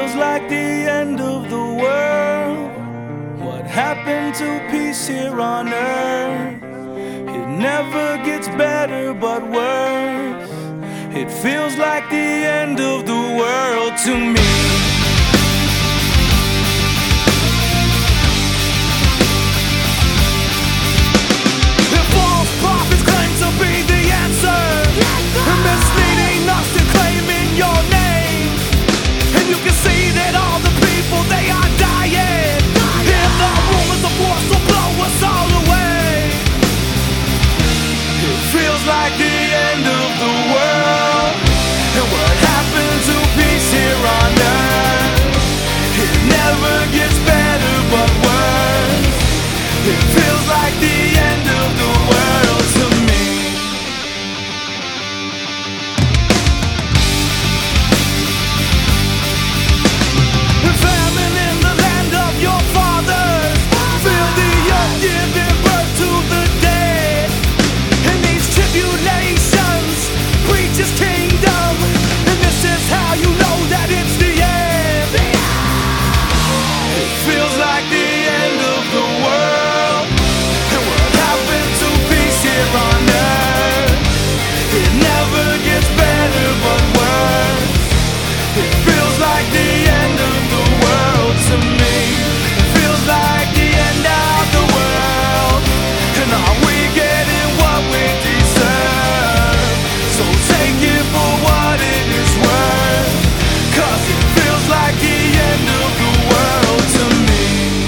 feels like the end of the world. What happened to peace here on earth? It never gets better but worse. It feels like the end of the world to me. Like the end of the world, and what happened to peace here on earth? It never gets better but worse. It feels like the end of the world to me. The famine in the land of your fathers, feel the earth giving birth to the dead. In these tribulations, preach His kingdom, and this is how you know that it's the end. It feels like the end of the world, and what happened to peace here on earth? It never gets better but worse. It feels like the end of the world to me. It feels like the end of the world, and are we getting what we deserve? So take it for what it is worth, 'cause it feels like the end of the world to me.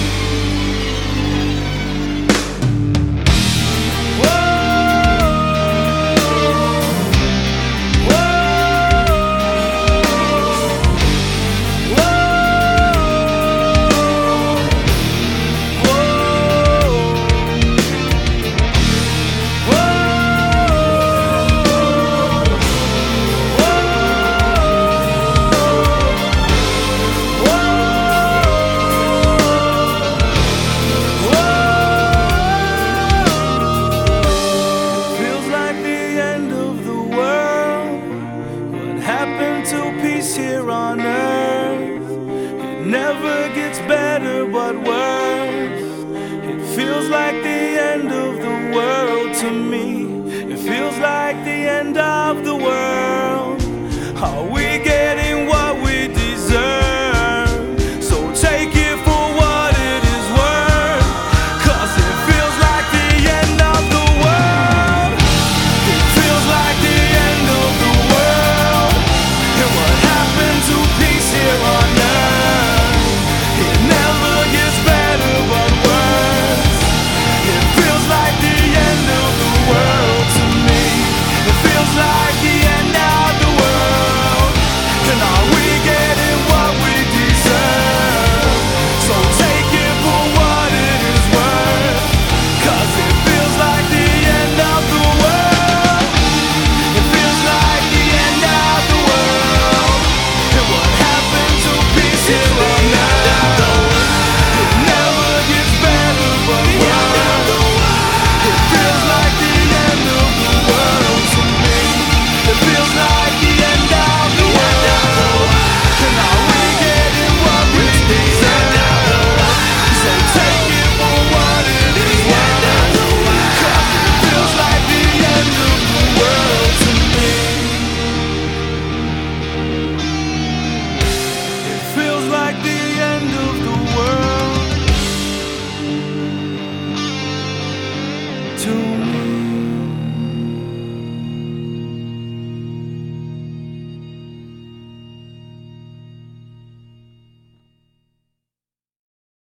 Here on earth, it never gets better but worse. It feels like the end of the world to me. It feels like the end of the world. Are we getting